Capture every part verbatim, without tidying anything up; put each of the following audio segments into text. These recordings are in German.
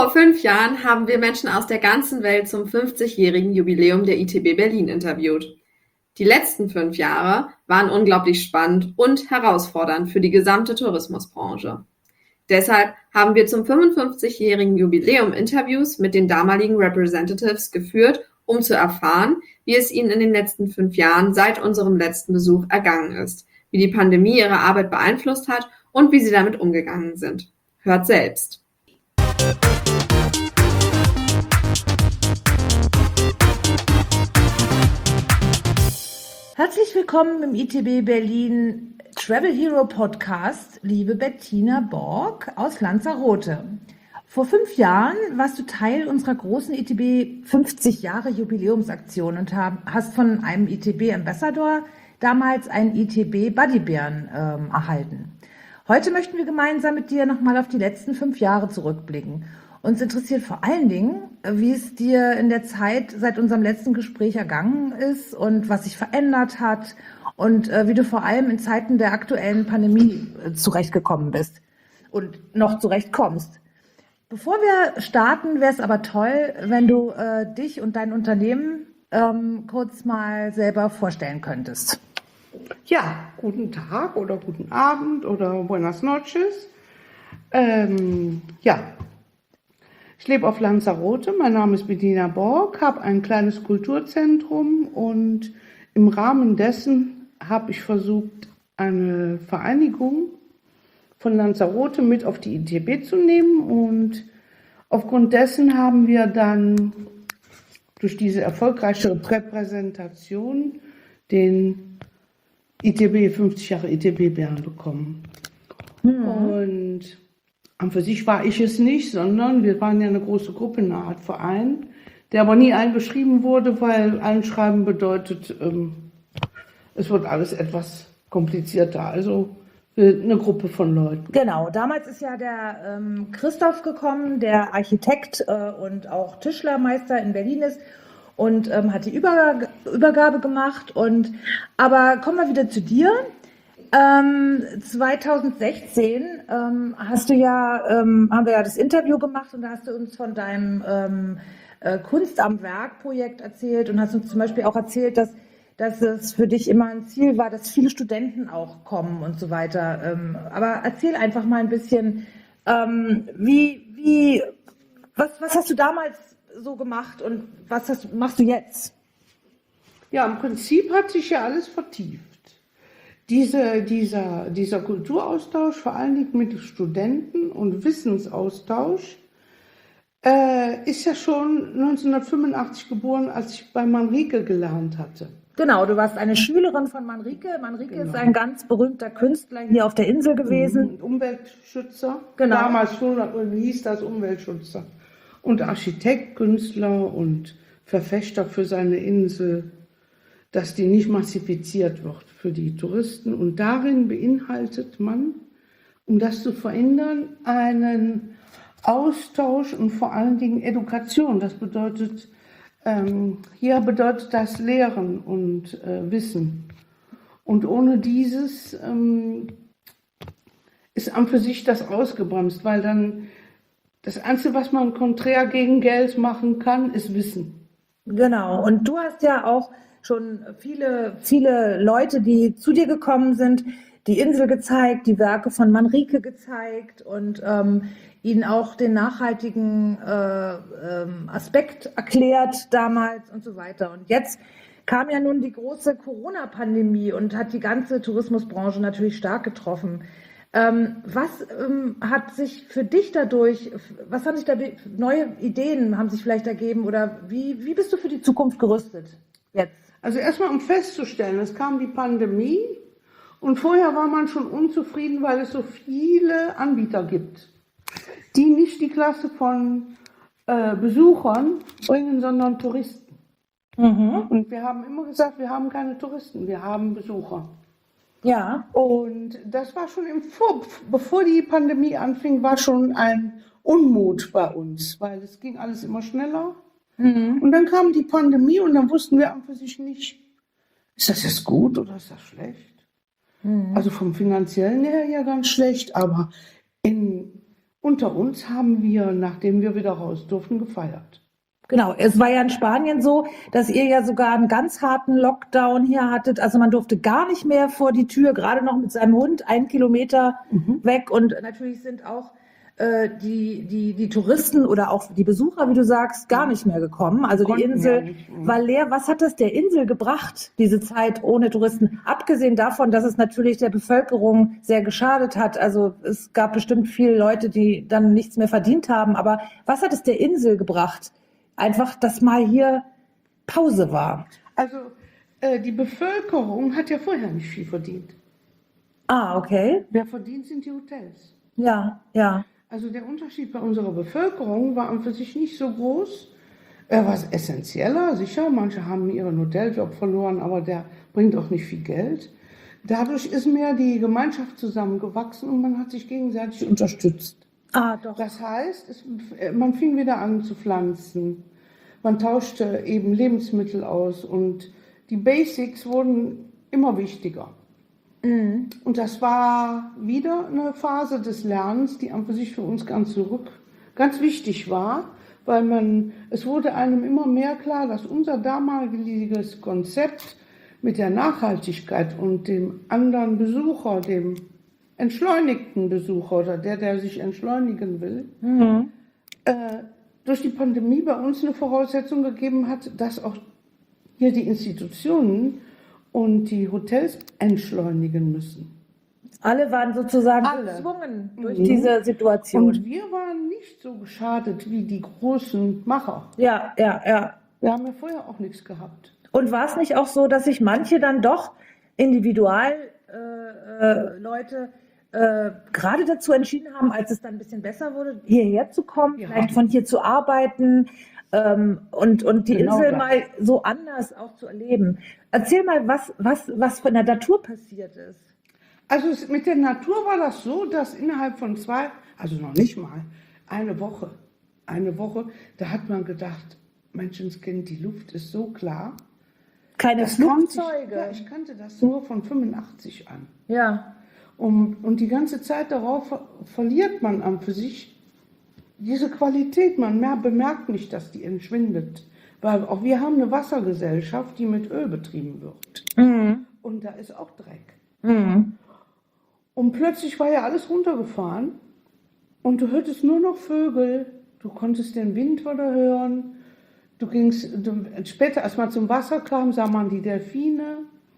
Vor fünf Jahren haben wir Menschen aus der ganzen Welt zum fünfzigjährigen Jubiläum der I T B Berlin interviewt. Die letzten fünf Jahre waren unglaublich spannend und herausfordernd für die gesamte Tourismusbranche. Deshalb haben wir zum fünfundfünfzigjährigen Jubiläum Interviews mit den damaligen Representatives geführt, um zu erfahren, wie es ihnen in den letzten fünf Jahren seit unserem letzten Besuch ergangen ist, wie die Pandemie ihre Arbeit beeinflusst hat und wie sie damit umgegangen sind. Hört selbst. Herzlich willkommen im I T B Berlin Travel Hero Podcast, liebe Bettina Borg aus Lanzarote. Vor fünf Jahren warst du Teil unserer großen I T B fünfzig Jahre Jubiläumsaktion und hast von einem I T B Ambassador damals einen I T B Buddybären ähm, erhalten. Heute möchten wir gemeinsam mit dir nochmal auf die letzten fünf Jahre zurückblicken. Uns interessiert vor allen Dingen, wie es dir in der Zeit seit unserem letzten Gespräch ergangen ist und was sich verändert hat und äh, wie du vor allem in Zeiten der aktuellen Pandemie äh, zurechtgekommen bist und noch zurechtkommst. Bevor wir starten, wäre es aber toll, wenn du äh, dich und dein Unternehmen ähm, kurz mal selber vorstellen könntest. Ja, guten Tag oder guten Abend oder buenas noches. Ähm, ja. Ich lebe auf Lanzarote, mein Name ist Bettina Borg, habe ein kleines Kulturzentrum und im Rahmen dessen habe ich versucht, eine Vereinigung von Lanzarote mit auf die I T B zu nehmen und aufgrund dessen haben wir dann durch diese erfolgreiche Repräsentation den I T B fünfzig Jahre I T B-Bären bekommen. Mhm. Und an für sich war ich es nicht, sondern wir waren ja eine große Gruppe, eine Art Verein, der aber nie eingeschrieben wurde, weil Einschreiben bedeutet, ähm, es wird alles etwas komplizierter. Also eine Gruppe von Leuten. Genau, damals ist ja der ähm, Christoph gekommen, der Architekt äh, und auch Tischlermeister in Berlin ist und ähm, hat die Überg- Übergabe gemacht. Und aber kommen wir wieder zu dir. Ähm, zweitausendsechzehn ähm, hast du ja, ähm, haben wir ja das Interview gemacht und da hast du uns von deinem ähm, äh, Kunst am Werk Projekt erzählt und hast uns zum Beispiel auch erzählt, dass, dass es für dich immer ein Ziel war, dass viele Studenten auch kommen und so weiter. Ähm, aber erzähl einfach mal ein bisschen, ähm, wie, wie, was, was hast du damals so gemacht und was hast, machst du jetzt? Ja, im Prinzip hat sich ja alles vertieft. Diese, dieser, dieser Kulturaustausch, vor allen Dingen mit Studenten und Wissensaustausch, äh, ist ja schon neunzehnhundertfünfundachtzig geboren, als ich bei Manrique gelernt hatte. Genau, du warst eine Schülerin von Manrique. Manrique genau. ist ein ganz berühmter Künstler hier auf der Insel gewesen. Und Umweltschützer, genau. Damals schon hieß das Umweltschützer. Und Architekt, Künstler und Verfechter für seine Insel, dass die nicht massifiziert wird für die Touristen. Und darin beinhaltet man, um das zu verändern, einen Austausch und vor allen Dingen Education. Das bedeutet, ähm, hier bedeutet das Lehren und äh, Wissen. Und ohne dieses ähm, ist an für sich das ausgebremst, weil dann das Einzige, was man konträr gegen Geld machen kann, ist Wissen. Genau. Und du hast ja auch schon viele, viele Leute, die zu dir gekommen sind, die Insel gezeigt, die Werke von Manrique gezeigt und ähm, ihnen auch den nachhaltigen äh, ähm, Aspekt erklärt damals und so weiter. Und jetzt kam ja nun die große Corona-Pandemie und hat die ganze Tourismusbranche natürlich stark getroffen. Ähm, was ähm, hat sich für dich dadurch, was haben sich da neue Ideen haben sich vielleicht ergeben oder wie, wie bist du für die Zukunft gerüstet jetzt? Also erstmal um festzustellen, es kam die Pandemie und vorher war man schon unzufrieden, weil es so viele Anbieter gibt, die nicht die Klasse von äh, Besuchern bringen, sondern Touristen. Mhm. Und wir haben immer gesagt, wir haben keine Touristen, wir haben Besucher. Ja. Und das war schon im Vor, bevor die Pandemie anfing, war schon ein Unmut bei uns, weil es ging alles immer schneller. Mhm. Und dann kam die Pandemie und dann wussten wir an für sich nicht, ist das jetzt gut oder ist das schlecht? Mhm. Also vom Finanziellen her ja ganz schlecht, aber in unter uns haben wir, nachdem wir wieder raus durften, gefeiert. Genau, es war ja in Spanien so, dass ihr ja sogar einen ganz harten Lockdown hier hattet. Also man durfte gar nicht mehr vor die Tür, gerade noch mit seinem Hund, einen Kilometer Mhm. weg. Und natürlich sind auch äh, die, die, die Touristen oder auch die Besucher, wie du sagst, gar nicht mehr gekommen. Also die Konnten Insel ja nicht. Mhm. war leer. Was hat es der Insel gebracht, diese Zeit ohne Touristen? Abgesehen davon, dass es natürlich der Bevölkerung sehr geschadet hat. Also es gab bestimmt viele Leute, die dann nichts mehr verdient haben. Aber was hat es der Insel gebracht? Einfach, dass mal hier Pause war. Also äh, die Bevölkerung hat ja vorher nicht viel verdient. Ah, okay. Wer verdient, sind die Hotels. Ja, ja. Also der Unterschied bei unserer Bevölkerung war an für sich nicht so groß. Er war essentieller, sicher. Manche haben ihren Hoteljob verloren, aber der bringt auch nicht viel Geld. Dadurch ist mehr die Gemeinschaft zusammengewachsen und man hat sich gegenseitig unterstützt. Ah, doch. Das heißt, es, man fing wieder an zu pflanzen. Man tauschte eben Lebensmittel aus und die Basics wurden immer wichtiger. Mhm. Und das war wieder eine Phase des Lernens, die an für sich für uns ganz zurück ganz wichtig war, weil man, es wurde einem immer mehr klar, dass unser damaliges Konzept mit der Nachhaltigkeit und dem anderen Besucher, dem entschleunigten Besucher oder der, der sich entschleunigen will, Mhm. äh, durch die Pandemie bei uns eine Voraussetzung gegeben hat, dass auch hier die Institutionen und die Hotels entschleunigen müssen. Alle waren sozusagen Alle. gezwungen durch Mhm. diese Situation. Und wir waren nicht so geschadet wie die großen Macher. Ja, ja, ja. Wir haben ja vorher auch nichts gehabt. Und war es nicht auch so, dass sich manche dann doch Individualleute äh, äh, Leute, äh, gerade dazu entschieden haben, als es dann ein bisschen besser wurde, hierher zu kommen, Ja. vielleicht von hier zu arbeiten ähm, und, und die Genau Insel das. mal so anders auch zu erleben? Erzähl mal, was, was, was von der Natur passiert ist. Also es, mit der Natur war das so, dass innerhalb von zwei, also noch nicht mal, eine Woche, eine Woche, da hat man gedacht, Menschenskind, die Luft ist so klar. Keine Das kannte ich, Flugzeuge. ja, ich kannte das nur von fünfundachtzig an. Ja. Und, und die ganze Zeit darauf ver verliert man an für sich diese Qualität. Man mehr, bemerkt nicht, dass die entschwindet. Weil auch wir haben eine Wassergesellschaft, die mit Öl betrieben wird. Mhm. Und da ist auch Dreck. Mhm. Und plötzlich war ja alles runtergefahren. Und du hörtest nur noch Vögel. Du konntest den Wind wieder hören. Du gingst, du, später, als man zum Wasser kam, sah man die Delfine.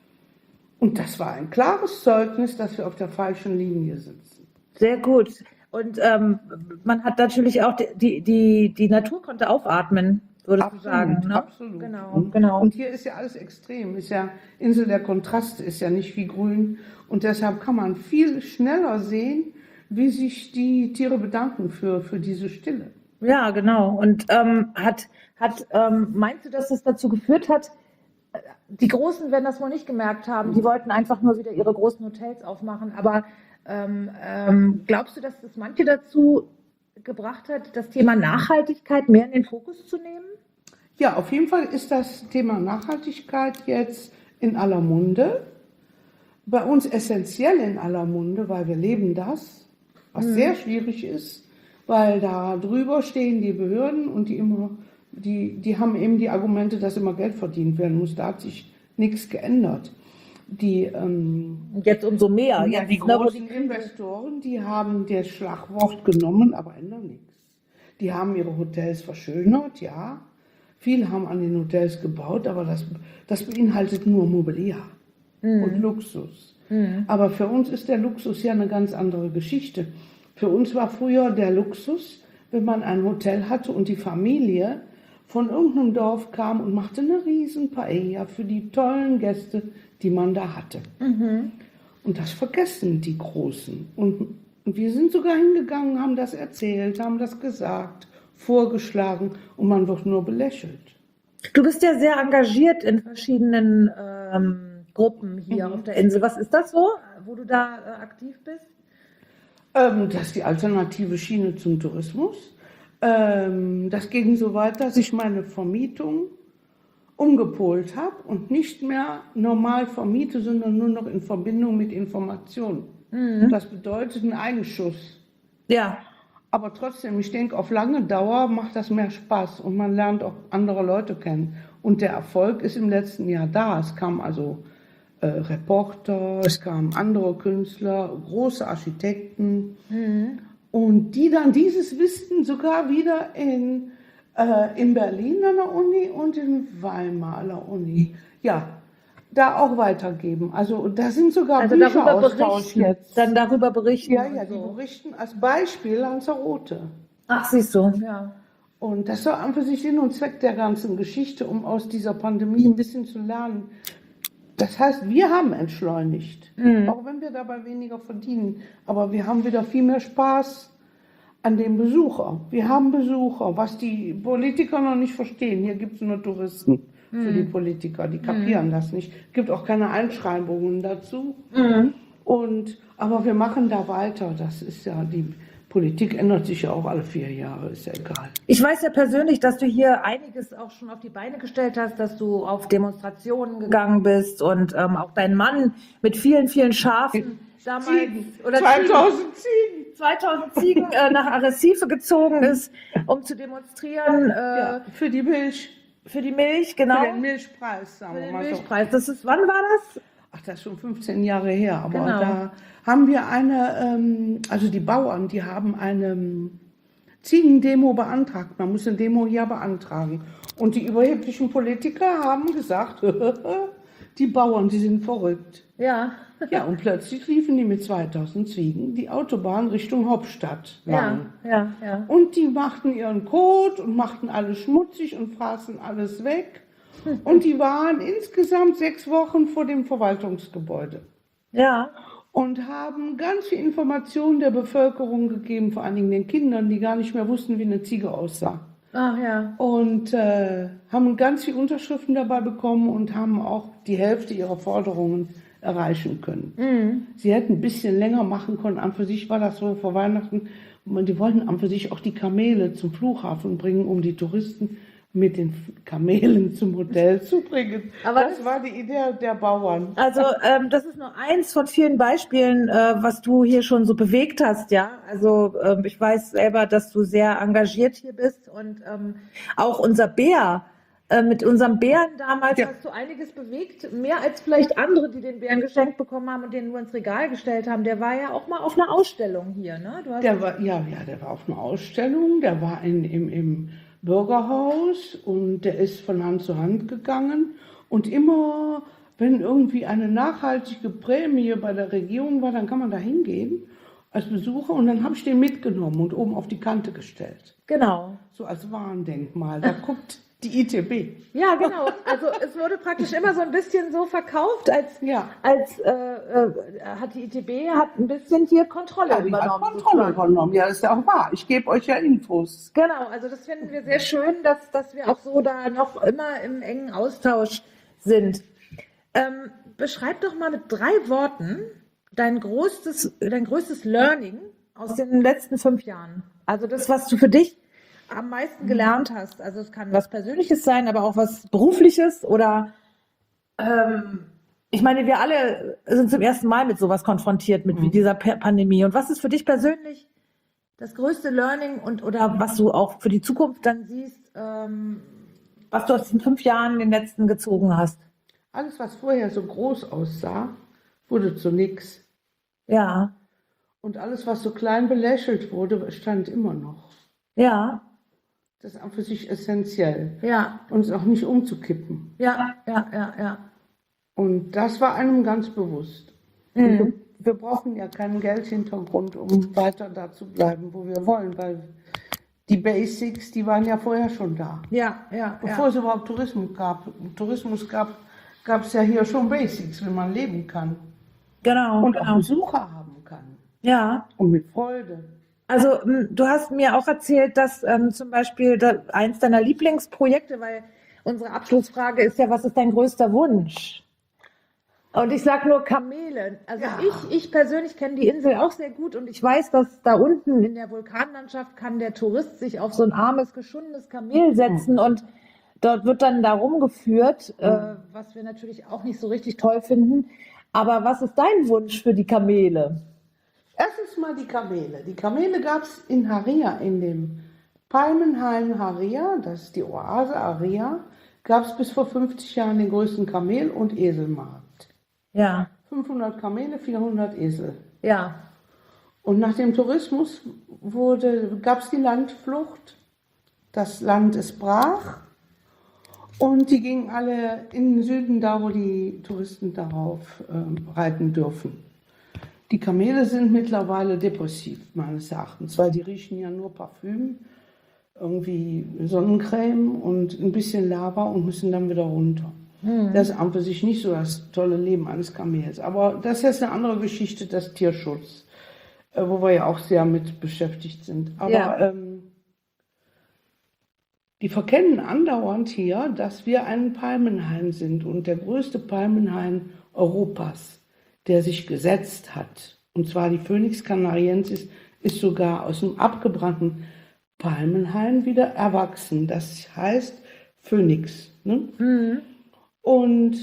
Und das war ein klares Zeugnis, dass wir auf der falschen Linie sitzen. Sehr gut. Und ähm, man hat natürlich auch die, die, die Natur konnte aufatmen, würdest du sagen. Ne? Absolut. Genau, genau. Und hier ist ja alles extrem. Ist ja Insel der Kontraste, ist ja nicht wie grün. Und deshalb kann man viel schneller sehen, wie sich die Tiere bedanken für, für diese Stille. Ja, genau. Und ähm, hat, hat ähm, meinst du, dass das dazu geführt hat, äh, die Großen werden das wohl nicht gemerkt haben, die wollten einfach nur wieder ihre großen Hotels aufmachen, aber ähm, ähm, glaubst du, dass das manche dazu gebracht hat, das Thema Nachhaltigkeit mehr in den Fokus zu nehmen? Ja, auf jeden Fall ist das Thema Nachhaltigkeit jetzt in aller Munde. Bei uns essentiell in aller Munde, weil wir leben das, was Mhm. sehr schwierig ist, weil da drüber stehen die Behörden und die immer, die, die haben eben die Argumente, dass immer Geld verdient werden muss. Da hat sich nichts geändert. Die, ähm, Und jetzt umso mehr. ja, Jetzt, die ne, wo großen Investoren, die haben das Schlagwort genommen, aber ändern nichts. Die haben ihre Hotels verschönert, ja. Viele haben an den Hotels gebaut, aber das, das beinhaltet nur Mobiliar und Luxus. Mhm. Aber für uns ist der Luxus ja eine ganz andere Geschichte. Für uns war früher der Luxus, wenn man ein Hotel hatte und die Familie von irgendeinem Dorf kam und machte eine riesen Paella für die tollen Gäste, die man da hatte. Mhm. Und das vergessen die Großen. Und, und wir sind sogar hingegangen, haben das erzählt, haben das gesagt, vorgeschlagen und man wird nur belächelt. Du bist ja sehr engagiert in verschiedenen ähm, Gruppen hier Mhm. auf der Insel. Was ist das so, wo du da äh, aktiv bist? Ähm, das ist die alternative Schiene zum Tourismus. Ähm, das ging so weit, dass ich meine Vermietung umgepolt habe und nicht mehr normal vermiete, sondern nur noch in Verbindung mit Informationen. Mhm. Das bedeutet einen Eigenschuss. Ja. Aber trotzdem, ich denke, auf lange Dauer macht das mehr Spaß und man lernt auch andere Leute kennen. Und der Erfolg ist im letzten Jahr da. Es kamen also äh, Reporter, es kamen andere Künstler, große Architekten. Mhm. Und die dann dieses Wissen sogar wieder in, äh, in Berlin an der Uni und in Weimar an der Uni, ja, da auch weitergeben. Also da sind sogar Also Bücher darüber Austausch berichten, jetzt. dann darüber berichten. Ja, ja, und die so. berichten als Beispiel Lanzarote. Ach, siehst du, ja. Und das war an für sich Sinn und Zweck der ganzen Geschichte, um aus dieser Pandemie ein bisschen zu lernen. Das heißt, wir haben entschleunigt, mhm. auch wenn wir dabei weniger verdienen. Aber wir haben wieder viel mehr Spaß an den Besucher. Wir haben Besucher, was die Politiker noch nicht verstehen. Hier gibt es nur Touristen mhm. für die Politiker, die kapieren mhm. das nicht. Es gibt auch keine Einschreibungen dazu. Mhm. Und, aber wir machen da weiter. Das ist ja die Politik ändert sich ja auch alle vier Jahre, ist ja egal. Ich weiß ja persönlich, dass du hier einiges auch schon auf die Beine gestellt hast, dass du auf Demonstrationen gegangen bist und ähm, auch dein Mann mit vielen, vielen Schafen damals Ziegen. oder zweitausend Ziegen, zweitausend Ziegen äh, nach Arrecife gezogen ist, um zu demonstrieren. Äh, ja, für die Milch. Für die Milch, genau. Für den Milchpreis, sagen für wir den mal Milchpreis. Das ist, wann war das? Ach, das ist schon fünfzehn Jahre her, aber Genau. da haben wir eine, ähm, also die Bauern, die haben eine ähm, Ziegendemo beantragt. Man muss eine Demo hier beantragen. Und die überheblichen Politiker haben gesagt, die Bauern, die sind verrückt. Ja. Ja, und plötzlich liefen die mit zweitausend Ziegen die Autobahn Richtung Hauptstadt lang. Ja, ja, ja. Und die machten ihren Kot und machten alles schmutzig und fraßen alles weg. Und die waren insgesamt sechs Wochen vor dem Verwaltungsgebäude. Ja. Und haben ganz viel Informationen der Bevölkerung gegeben, vor allen Dingen den Kindern, die gar nicht mehr wussten, wie eine Ziege aussah. Ach ja. Und äh, haben ganz viele Unterschriften dabei bekommen und haben auch die Hälfte ihrer Forderungen erreichen können. Mhm. Sie hätten ein bisschen länger machen können. An für sich war das so vor Weihnachten. Und die wollten an für sich auch die Kamele zum Flughafen bringen, um die Touristen mit den Kamelen zum Hotel zu bringen. Aber das, das war die Idee der Bauern. Also ähm, das ist nur eins von vielen Beispielen, äh, was du hier schon so bewegt hast, ja. Also ähm, ich weiß selber, dass du sehr engagiert hier bist und ähm, auch unser Bär, äh, mit unserem Bären damals ja. hast du einiges bewegt, mehr als vielleicht andere, die den Bären geschenkt bekommen haben und den nur ins Regal gestellt haben. Der war ja auch mal auf einer Ausstellung hier, ne? Du hast der war, ja, ja, der war auf einer Ausstellung, der war in, im, im Bürgerhaus und der ist von Hand zu Hand gegangen und immer, wenn irgendwie eine nachhaltige Prämie bei der Regierung war, dann kann man da hingehen als Besucher und dann habe ich den mitgenommen und oben auf die Kante gestellt. Genau. So als Warndenkmal, da guckt die I T B. Ja, genau. Also es wurde praktisch immer so ein bisschen so verkauft, als, ja. als äh, äh, hat die I T B hat ein bisschen hier Kontrolle ja, die übernommen. Hat Kontrolle übernommen, ja, das ist ja auch wahr. Ich gebe euch ja Infos. Genau, also das finden wir sehr schön, dass, dass wir auch so da noch immer im engen Austausch sind. Ähm, beschreib doch mal mit drei Worten dein größtes, dein größtes Learning aus den letzten fünf Jahren. Also das, was du für dich am meisten gelernt hast. Also es kann was Persönliches sein, aber auch was Berufliches oder ähm, ich meine, wir alle sind zum ersten Mal mit sowas konfrontiert, mit mhm. dieser Pandemie. Und was ist für dich persönlich das größte Learning und oder was du auch für die Zukunft dann siehst, ähm, was du aus den fünf Jahren den letzten gezogen hast? Alles, was vorher so groß aussah, wurde zu nix. Ja. Und alles, was so klein belächelt wurde, stand immer noch. Ja. Das ist auch für sich essentiell. Ja. Und es auch nicht umzukippen. Ja, ja, ja, ja. Und das war einem ganz bewusst. Mhm. Wir, wir brauchen ja keinen Geldhintergrund, um weiter da zu bleiben, wo wir wollen, weil die Basics, die waren ja vorher schon da. Ja, ja. Bevor ja. es überhaupt Tourismus gab, Tourismus gab, gab es ja hier schon Basics, wie man leben kann. Genau. Und genau. auch Besucher haben kann. Ja. Und mit Freude. Also du hast mir auch erzählt, dass ähm, zum Beispiel da, eins deiner Lieblingsprojekte, weil unsere Abschlussfrage ist ja, was ist dein größter Wunsch? Und ich sage nur Kamele. Also ja. ich, ich persönlich kenne die Insel auch sehr gut und ich weiß, dass da unten in der Vulkanlandschaft kann der Tourist sich auf so ein armes, geschundenes Kamel setzen mhm. und dort wird dann da rumgeführt, mhm. äh, was wir natürlich auch nicht so richtig toll finden. Aber was ist dein Wunsch für die Kamele? Erstens erstmal die Kamele. Die Kamele gab es in Haria, in dem Palmenhain Haria, das ist die Oase Haria, gab es bis vor fünfzig Jahren den größten Kamel- und Eselmarkt. Ja, fünfhundert Kamele, vierhundert Esel. ja. Und nach dem Tourismus gab es die Landflucht. Das Land ist brach. Und die gingen alle in den Süden, da wo die Touristen darauf ähm, reiten dürfen. Die Kamele sind mittlerweile depressiv, meines Erachtens, weil die riechen ja nur Parfüm, irgendwie Sonnencreme und ein bisschen Lava und müssen dann wieder runter. Mhm. Das ist an für sich nicht so das tolle Leben eines Kamels. Aber das ist jetzt eine andere Geschichte, das Tierschutz, äh, wo wir ja auch sehr mit beschäftigt sind. Aber Ja. ähm, die verkennen andauernd hier, dass wir ein Palmenhain sind und der größte Palmenhain Europas, der sich gesetzt hat. Und zwar die Phönix canariensis ist sogar aus dem abgebrannten Palmenhain wieder erwachsen. Das heißt Phönix. Ne? Mhm. Und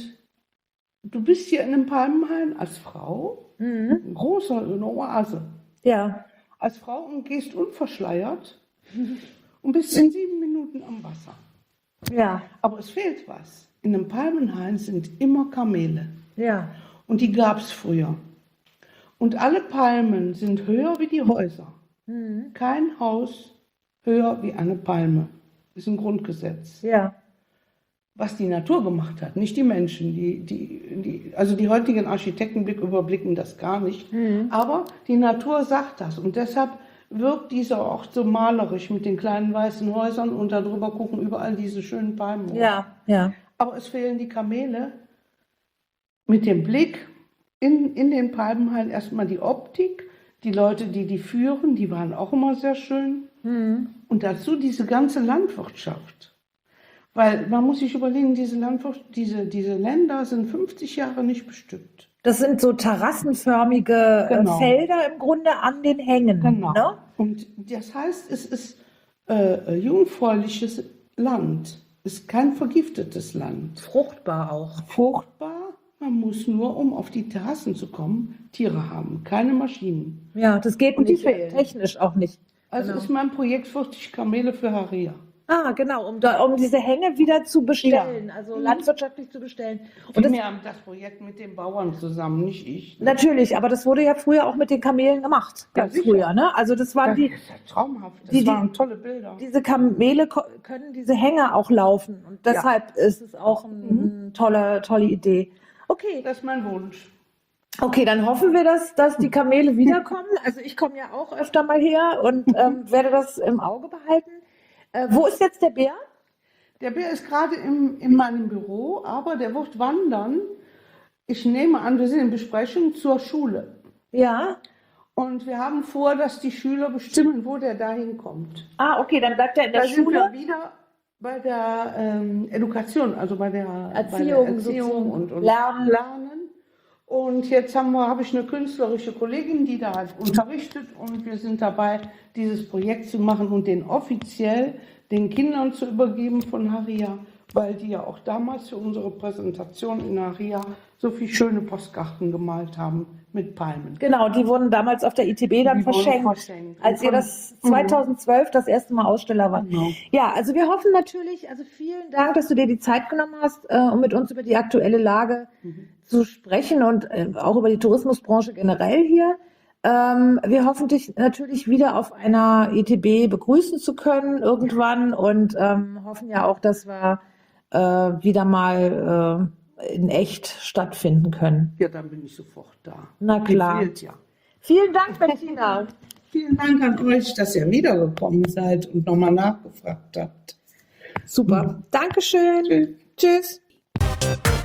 du bist hier in einem Palmenhain als Frau, Mhm. ein großer, eine Oase, Ja. als Frau und gehst unverschleiert und bist in sieben Minuten am Wasser. Ja. Aber es fehlt was. In einem Palmenhain sind immer Kamele. Ja. Und die gab es früher. Und alle Palmen sind höher wie die Häuser. Mhm. Kein Haus höher wie eine Palme. Ist ein Grundgesetz. Ja. Was die Natur gemacht hat, nicht die Menschen. Die, die, die, also die heutigen Architekten überblicken das gar nicht. Mhm. Aber die Natur sagt das. Und deshalb wirkt dieser Ort so malerisch mit den kleinen weißen Häusern und darüber gucken überall diese schönen Palmen. Ja. Ja. Aber es fehlen die Kamele. Mit dem Blick in, in den Palmenhain erstmal die Optik, die Leute, die die führen, die waren auch immer sehr schön. Mhm. Und dazu diese ganze Landwirtschaft. Weil man muss sich überlegen, diese, Landwirtschaft, diese, diese Länder sind fünfzig Jahre nicht bestückt. Das sind so terrassenförmige äh, Genau. Felder im Grunde an den Hängen. Genau. Ne? Und das heißt, es ist äh, jungfräuliches Land. Es ist kein vergiftetes Land. Fruchtbar auch. Fruchtbar, man muss nur, um auf die Terrassen zu kommen, Tiere haben, keine Maschinen. Ja, das geht Und die nicht. fehlen. Technisch auch nicht. Also Genau. ist mein Projekt vierzig Kamele für Haria. Ah, genau, um, da, um diese Hänge wieder zu bestellen, Ja. also Mhm. landwirtschaftlich zu bestellen. Und das, Wir haben das Projekt mit den Bauern zusammen, nicht ich. natürlich, aber das wurde ja früher auch mit den Kamelen gemacht. Ja, Ganz sicher. früher, ne? Also das waren Das die, ist ja traumhaft. Das die- die- waren tolle Bilder. diese Kamele ko- können diese Hänge auch laufen. Und deshalb ist es auch eine Mhm. tolle, tolle Idee. Okay, Das ist mein Wunsch. okay, dann hoffen wir, dass, dass die Kamele wiederkommen. Also ich komme ja auch öfter mal her und ähm, werde das im Auge behalten. Äh, wo ist jetzt der Bär? Der Bär ist gerade im, in meinem Büro, aber der wird wandern. Ich nehme an, wir sind in Besprechung zur Schule. Ja. Und wir haben vor, dass die Schüler bestimmen, wo der da hinkommt. Ah, okay, dann bleibt er in der Da sind wir Schule. wieder bei der ähm, Education, also bei der Erziehung, bei der Erziehung sozusagen. und, und Lernen. Lernen. Und jetzt haben wir, habe ich eine künstlerische Kollegin, die da halt unterrichtet und wir sind dabei, dieses Projekt zu machen und den offiziell den Kindern zu übergeben von Haria, weil die ja auch damals für unsere Präsentation in Haria so viele schöne Postkarten gemalt haben mit Palmen. Genau, die wurden damals auf der I T B dann Die wurden verschenkt, verschenkt. als ihr Und das von- zweitausendzwölf das erste Mal Aussteller wart. Genau. Ja, also wir hoffen natürlich, also vielen Dank, dass du dir die Zeit genommen hast, äh, um mit uns über die aktuelle Lage zu sprechen und äh, auch über die Tourismusbranche generell hier. Ähm, wir hoffen dich natürlich wieder auf einer I T B begrüßen zu können irgendwann und ähm, hoffen ja auch, dass wir äh, wieder mal äh, in echt stattfinden können. Ja, dann bin ich sofort da. Na Mir klar. fehlt ja. Vielen Dank, Bettina. Vielen Dank an euch, dass ihr wiedergekommen seid und nochmal nachgefragt habt. Super. Dankeschön. Tschüss. Tschüss.